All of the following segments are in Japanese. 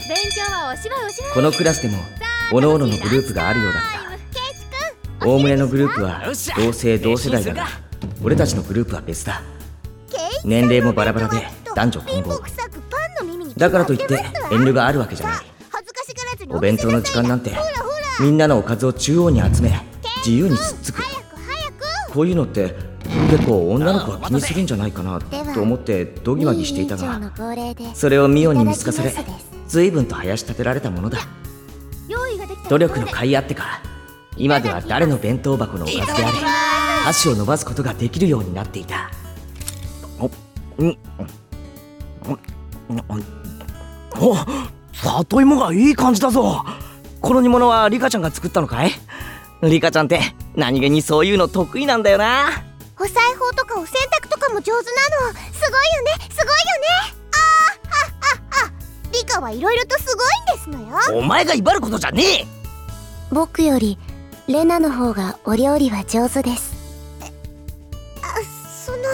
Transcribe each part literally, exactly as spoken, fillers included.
勉強はおしまいおしまい。 このクラスでも各々のグループがあるようだった。おおむねのグループは同性同世代だが、俺たちのグループは別だ。年齢もバラバラで男女混合だからといって遠慮があるわけじゃない。お弁当の時間なんてみんなのおかずを中央に集め自由につっつく。こういうのって結構女の子は気にするんじゃないかなと思ってドギマギしていたが、それをミオンに見透かされ随分と林立てられたものだ。努力の甲斐あってか今では誰の弁当箱のおかずであれ箸を伸ばすことができるようになっていた。 お、里芋がいい感じだぞ。この煮物はリカちゃんが作ったのかい？リカちゃんって何気にそういうの得意なんだよな。 お裁縫とかお洗濯とかも上手なの。すごいよね、すごいよね。あーはっはっは。リカはいろいろとすごいんですのよ。 お前が威張ることじゃねえ。 僕よりレナの方がお料理は上手です。 あ、そのね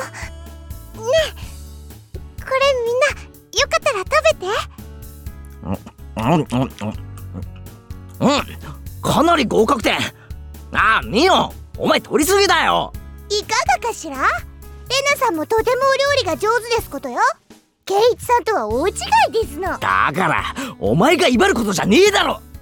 え、これみんなよかったら食べて。 うんうんうんうん、かなり合格点。ああ、ミオ、お前取りすぎだよ。 いかがかしら。レナさんもとてもお料理が上手ですことよ。ケイイチさんとは大違いですの。 だからお前が威張ることじゃねえだろ。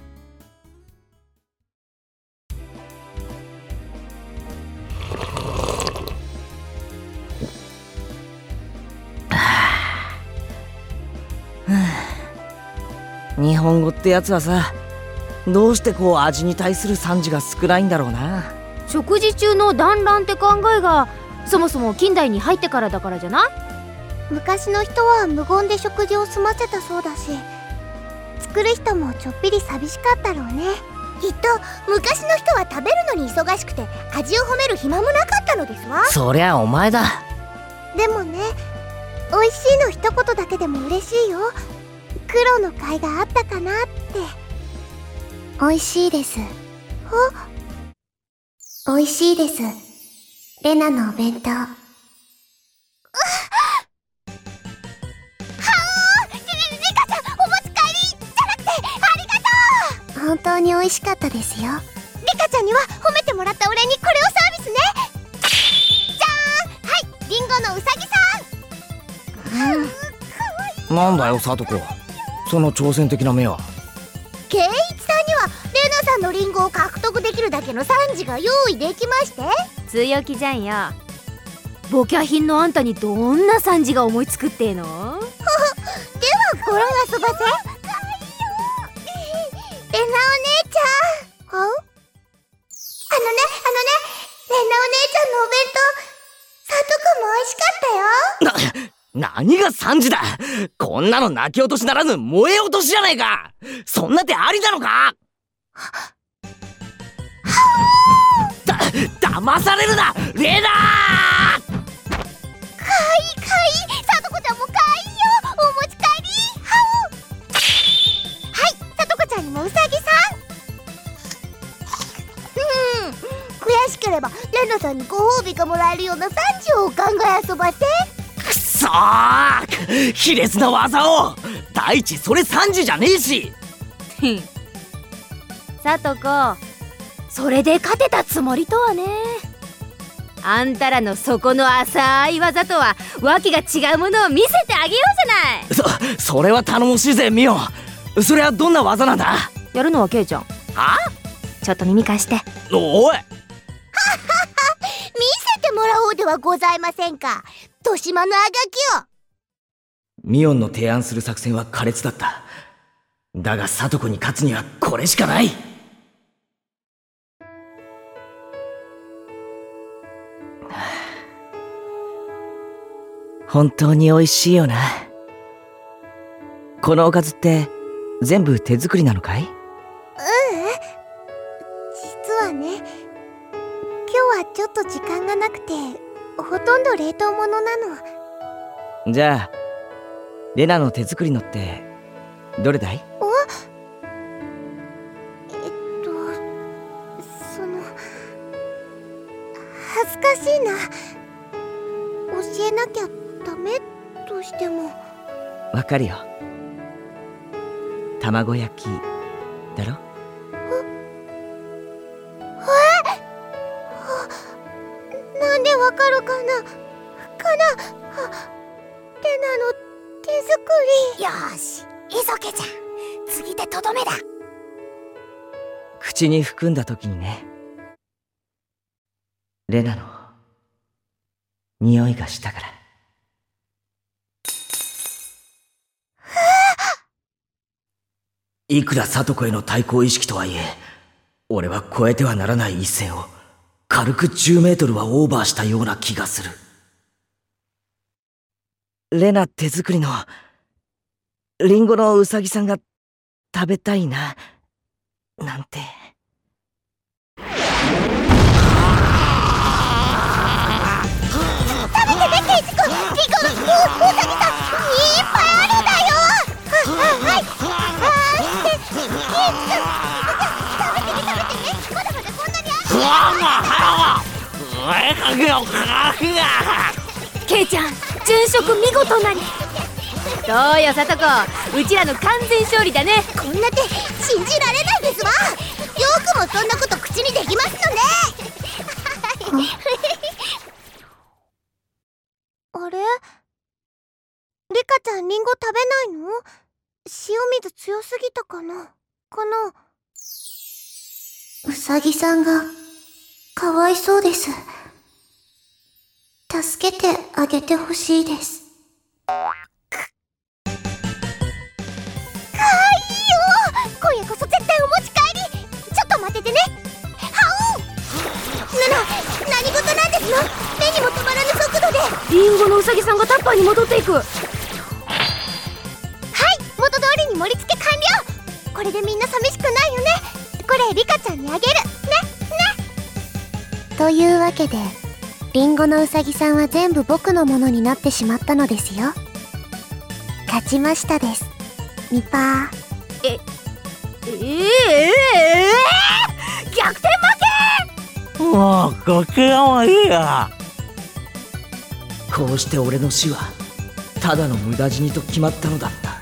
日本語ってやつはさ、どうしてこう味に対する賛辞が少ないんだろうな。 食事中の団らんって考えがそもそも近代に入ってからだからじゃない？ 昔の人は無言で食事を済ませたそうだし、作る人もちょっぴり寂しかったろうね。きっと昔の人は食べるのに忙しくて味を褒める暇もなかったのですわ。 そりゃお前だ。 でもね、美味しいの一言だけでも嬉しいよ。苦労の甲斐があったかなって。 美味しいです。美味しいです。レナのお弁当。はおー、リカちゃん、お持ち帰りじゃなくてありがとう。 本当に美味しかったですよ。 リカちゃんには褒めてもらったお礼にこれをサービスね。じゃーん、はい、リンゴのうさぎさん。うん、かわいい。 なんだよ、サトコ、その挑戦的な目は。 ケイイチさんにはレナさんのリンゴを獲得できるだけの賛辞が用意できまして。 強気じゃんよ。ボキャ品のあんたにどんな賛辞が思いつくっての？ではご覧あそばせ。かわいいよ。レナお姉ちゃん。あ？あのね、あのね、レナお姉ちゃんのお弁当、サトコも美味しかったよ。 な、何が賛辞だ。こんなの泣き落としならぬ燃え落としじゃねえか。そんな手ありなのか。だ、騙されるな、レナー。 かわいいかわいい、サトコちゃんもかわいいよ。お持ち帰り。はお。はい、サトコちゃんにもうさぎさん。うん、悔しければレナさんにご褒美がもらえるような賛辞をお考え遊ばせ。 くそー、卑劣な技を。第一それ賛辞じゃねえし。 さとこ、それで勝てたつもりとはね。あんたらの底の浅い技とはわけが違うものを見せてあげようじゃない。 そ、それは頼もしいぜミオ。それはどんな技なんだ。 やるのはケイちゃん。 は？ ちょっと耳貸して。 おい。 見せてもらおうではございませんか。豊島のあがきを。 ミオンの提案する作戦は苛烈だった。だがサトコに勝つにはこれしかない。 本当に美味しいよな。このおかずって全部手作りなのかい？ ううん、実はね、今日はちょっと時間がなくてほとんど冷凍物なの。 じゃあレナの手作りのってどれだい？ お？えっとその恥ずかしいな。教えなきゃダメとしても。 わかるよ。 卵焼きだろ。 なんでわかるかなかな。レナの手作り。よーし、急げじゃん。次でとどめだ。 口に含んだ時にね、レナの匂いがしたから。いくら聡子への対抗意識とはいえ、俺は越えてはならない一線を軽くじゅうメートルはオーバーしたような気がする。レナ手作りのリンゴのウサギさんが食べたいななんて。 食べてね、ケイジ君。リンゴのウサギさんいっぱいあるんだよ。はいはいはい。ケイジ君、食べてね食べてね。まだまだこんなにある。 ケイちゃん、殉職見事なり。そうよ、聡子、うちらの完全勝利だね。 こんな手信じられないですわ。よくもそんなこと口にできますのね。あれ、リカちゃんリンゴ食べないの？塩水強すぎたかなかな。 うさぎさんがかわいそうです。助けてあげてほしいです。 かわいいよ。今夜こそ絶対お持ち帰り。ちょっと待っててね。はおなな、何事なんですの？目にも止まらぬ速度で。 リンゴのウサギさんがタッパーに戻っていく。はい、 元通りに盛り付け完了。これでみんな寂しくないよね。これリカちゃんにあげるね。ね。 というわけで、リンゴのうさぎさんは全部僕のものになってしまったのですよ。勝ちましたです、ミパー。 え、えー、えー、逆転負け。 もうこちらもいいや。こうして俺の死はただの無駄死にと決まったのだった。